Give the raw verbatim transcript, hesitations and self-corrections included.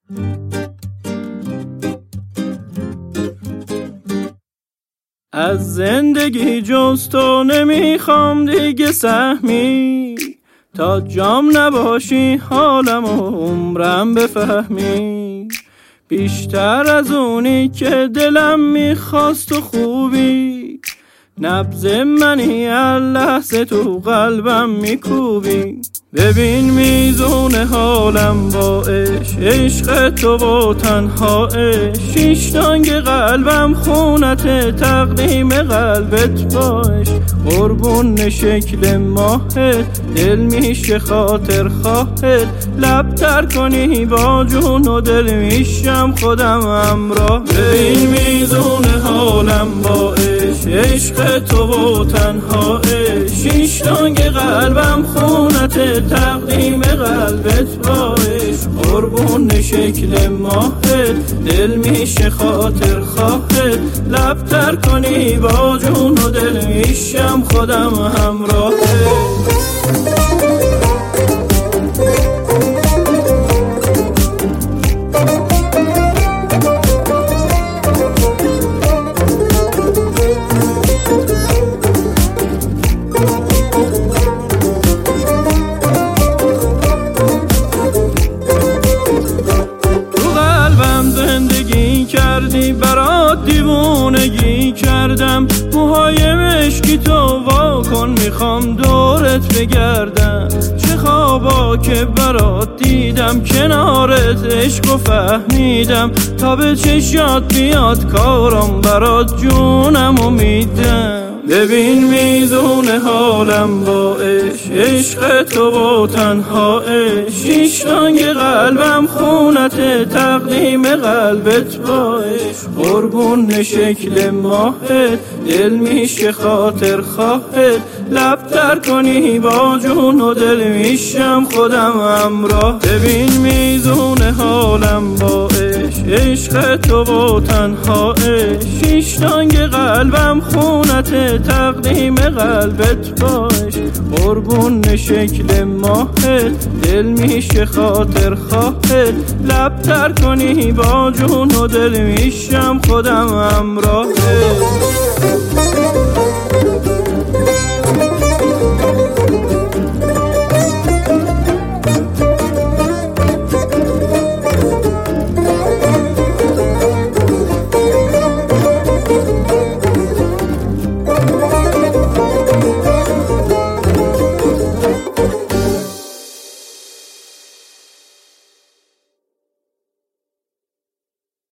از زندگی جز تو نمیخوام دیگه سهمی، تا جام نباشی حالم و عمرم بفهمی. بیشتر از اونی که دلم میخواست و خوبی، نبض منی هر لحظه تو قلبم میکوبی. ببین میزون حالم با عشق، عشق تو با تنهایش. شیش تانگ قلبم خونت، تقدیم قلبت باش. قربون شکل ماهت، دل میشه خاطر خواهت. لب تر کنی با جون و دل میشم خودم همراه. ببین میزون حالم با عشق، عشق تو با تنهایش. شیش تانگ قلبم خونت، تقدیم قلبت باش. قربون شکل ماهت، دل میشه خاطر خواهت. لب تر کنی با جون و دل میشم خودم همراهت. کردی برات دیوونگی کردم، موهای مشکی تو وا کن میخوام دورت بگردم. چه خوابا که برات دیدم، کنارت عشق و فهمیدم. تا به چشات بیاد کارم برات جونم و میدم. ببین میزون حالم با عشق، عشق تو با تنهایش. شیش تانگ قلبم خونت، تقدیم قلبت باش. قربون شکل ماهت، دل میشه خاطر خواهت. لب تر کنی با جون و دل میشم خودم همراه. ببین میزون حالم با عشق، عشق تو با تنهایش. شیش تانگ قلبم خونت، تقدیم قلبت باش. قربون شکل ماهت، دل میشه خاطر خواهت. لب تر کنی با جون و دل میشم خودم همراهت.